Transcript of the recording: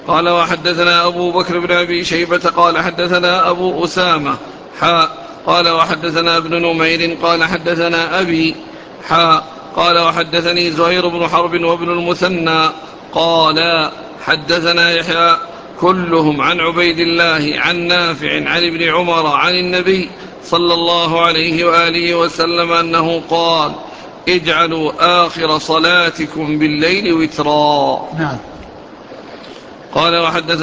قال وحدثنا أبو بكر بن أبي شيبة قال حدثنا أبو أسامة قال وحدثنا ابن نمير قال حدثنا أبي قال وحدثني زهير بن حرب وابن المثنى قال حدثنا يحيى كلهم عن عبيد الله عن نافع عن ابن عمر عن النبي صلى الله عليه وآله وسلم أنه قال اجعلوا آخر صلاتكم بالليل وترا. نعم. قال وحدثنا